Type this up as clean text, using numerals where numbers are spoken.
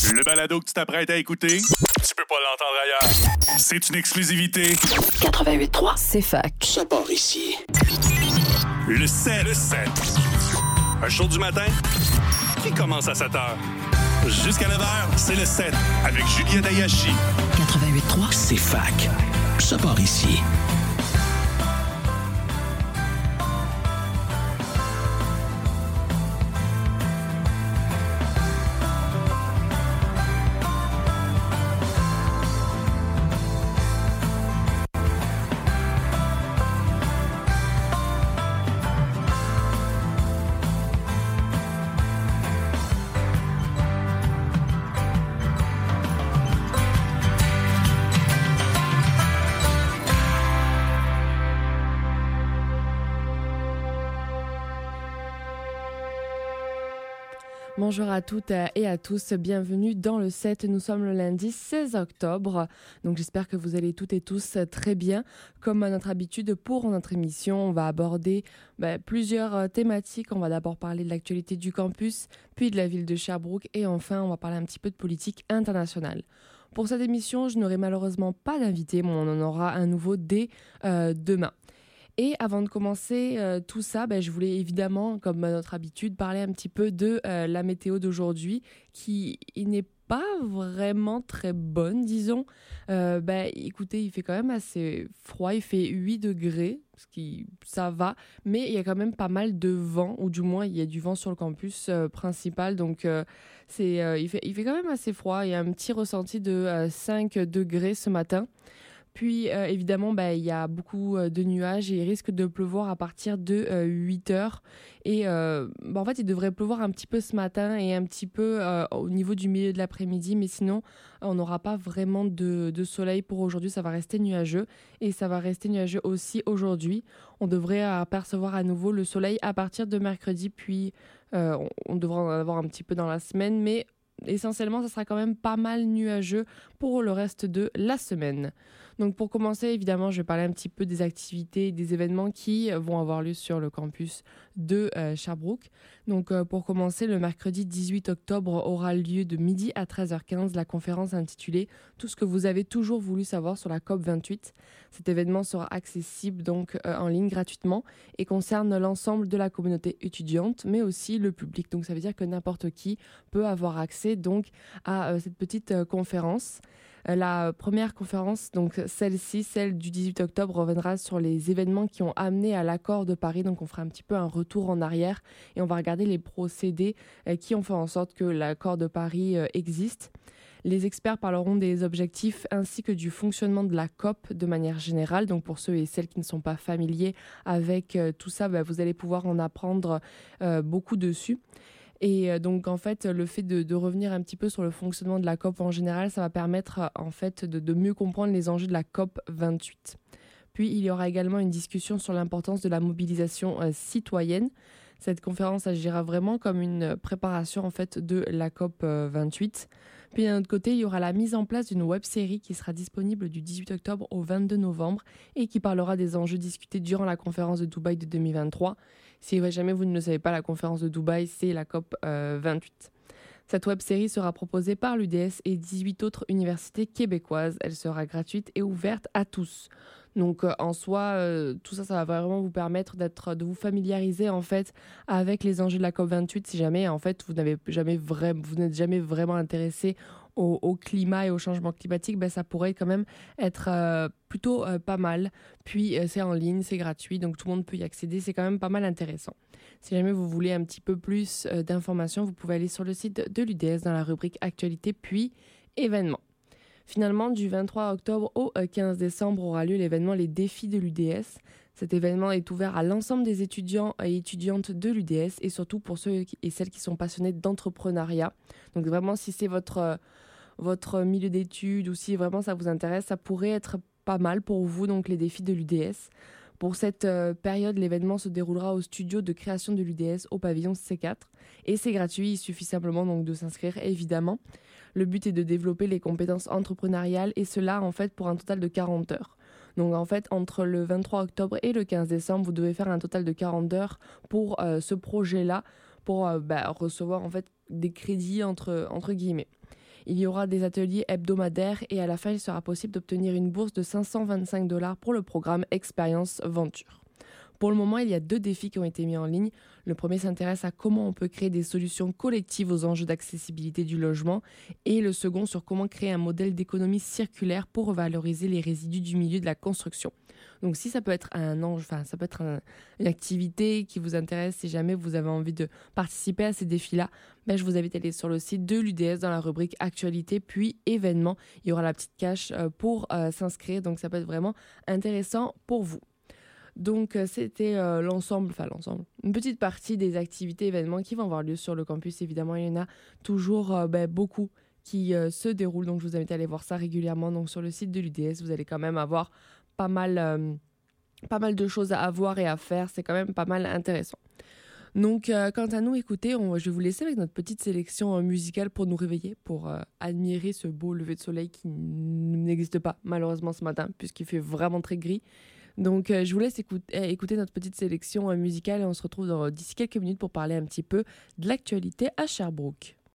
Le balado que tu t'apprêtes à écouter, tu peux pas l'entendre ailleurs. C'est une exclusivité. 88.3, c'est fac. Ça part ici. Le 7. Un show du matin qui commence à 7 heures. Jusqu'à 9 heures, c'est le 7 avec Juliette Ayashi. 88.3, C'est fac. Ça part ici. Bonjour à toutes et à tous, bienvenue dans le 7. Nous sommes le lundi 16 octobre, donc j'espère que vous allez toutes et tous très bien. Comme à notre habitude, pour notre émission, on va aborder plusieurs thématiques. On va d'abord parler de l'actualité du campus, puis de la ville de Sherbrooke et enfin on va parler un petit peu de politique internationale. Pour cette émission, je n'aurai malheureusement pas d'invité, mais on en aura un nouveau dès demain. Et avant de commencer tout ça, je voulais évidemment, comme à notre habitude, parler un petit peu de la météo d'aujourd'hui, qui n'est pas vraiment très bonne, disons. Écoutez, il fait quand même assez froid, il fait 8 degrés, ça va, mais il y a quand même pas mal de vent, ou du moins il y a du vent sur le campus principal, donc il fait quand même assez froid. Il y a un petit ressenti de 5 degrés ce matin. Puis, évidemment, il y a beaucoup de nuages et il risque de pleuvoir à partir de 8 heures. Et en fait, il devrait pleuvoir un petit peu ce matin et un petit peu au niveau du milieu de l'après-midi. Mais sinon, on n'aura pas vraiment de soleil pour aujourd'hui. Ça va rester nuageux. Et ça va rester nuageux aussi aujourd'hui. On devrait apercevoir à nouveau le soleil à partir de mercredi. Puis, on devrait en avoir un petit peu dans la semaine. Mais essentiellement, ça sera quand même pas mal nuageux pour le reste de la semaine. Donc pour commencer, évidemment, je vais parler un petit peu des activités et des événements qui vont avoir lieu sur le campus de Sherbrooke. Donc pour commencer, le mercredi 18 octobre aura lieu de midi à 13h15 la conférence intitulée « Tout ce que vous avez toujours voulu savoir sur la COP28 ». Cet événement sera accessible donc en ligne gratuitement et concerne l'ensemble de la communauté étudiante, mais aussi le public. Donc ça veut dire que n'importe qui peut avoir accès donc à cette petite conférence. La première conférence, donc celle-ci, celle du 18 octobre, reviendra sur les événements qui ont amené à l'accord de Paris. Donc on fera un petit peu un retour en arrière et on va regarder les procédés qui ont fait en sorte que l'accord de Paris existe. Les experts parleront des objectifs ainsi que du fonctionnement de la COP de manière générale. Donc pour ceux et celles qui ne sont pas familiers avec tout ça, vous allez pouvoir en apprendre beaucoup dessus. Et donc en fait, le fait de revenir un petit peu sur le fonctionnement de la COP en général, ça va permettre en fait de mieux comprendre les enjeux de la COP 28. Puis il y aura également une discussion sur l'importance de la mobilisation citoyenne. Cette conférence agira vraiment comme une préparation en fait de la COP 28. Puis d'un autre côté, il y aura la mise en place d'une web-série qui sera disponible du 18 octobre au 22 novembre et qui parlera des enjeux discutés durant la conférence de Dubaï de 2023. Si jamais vous ne le savez pas, la conférence de Dubaï, c'est la COP 28. Cette web-série sera proposée par l'UDS et 18 autres universités québécoises. Elle sera gratuite et ouverte à tous. Donc en soi, tout ça, ça va vraiment vous permettre de vous familiariser en fait avec les enjeux de la COP28 si jamais en fait vous n'êtes jamais vraiment intéressé au climat et au changement climatique, ça pourrait quand même être plutôt pas mal. Puis c'est en ligne, c'est gratuit, donc tout le monde peut y accéder, c'est quand même pas mal intéressant. Si jamais vous voulez un petit peu plus d'informations, vous pouvez aller sur le site de l'UDS dans la rubrique Actualité puis événements. Finalement, du 23 octobre au 15 décembre aura lieu l'événement Les Défis de l'UDS. Cet événement est ouvert à l'ensemble des étudiants et étudiantes de l'UDS et surtout pour ceux et celles qui sont passionnés d'entrepreneuriat. Donc vraiment, si c'est votre milieu d'études ou si vraiment ça vous intéresse, ça pourrait être pas mal pour vous, donc les défis de l'UDS. Pour cette période, l'événement se déroulera au studio de création de l'UDS au pavillon C4 et c'est gratuit, il suffit simplement donc de s'inscrire évidemment. Le but est de développer les compétences entrepreneuriales et cela en fait pour un total de 40 heures. Donc en fait, entre le 23 octobre et le 15 décembre, vous devez faire un total de 40 heures pour ce projet-là, pour recevoir en fait des crédits entre guillemets. Il y aura des ateliers hebdomadaires et à la fin, il sera possible d'obtenir une bourse de 525 $ pour le programme Expérience Venture. Pour le moment, il y a 2 défis qui ont été mis en ligne. Le premier s'intéresse à comment on peut créer des solutions collectives aux enjeux d'accessibilité du logement et le second sur comment créer un modèle d'économie circulaire pour revaloriser les résidus du milieu de la construction. Donc si ça peut être une activité qui vous intéresse, si jamais vous avez envie de participer à ces défis-là, je vous invite à aller sur le site de l'UDS dans la rubrique Actualité puis événements. Il y aura la petite cache pour s'inscrire, donc ça peut être vraiment intéressant pour vous. Donc c'était une petite partie des activités événements qui vont avoir lieu sur le campus. Évidemment, il y en a toujours beaucoup qui se déroulent, donc je vous invite à aller voir ça régulièrement. Donc sur le site de l'UDS, vous allez quand même avoir pas mal de choses à voir et à faire. C'est quand même pas mal intéressant. Donc quant à nous, écoutez, je vais vous laisser avec notre petite sélection musicale pour nous réveiller, pour admirer ce beau lever de soleil qui n'existe pas malheureusement ce matin puisqu'il fait vraiment très gris. Donc je vous laisse écouter notre petite sélection musicale et on se retrouve d'ici quelques minutes pour parler un petit peu de l'actualité à Sherbrooke.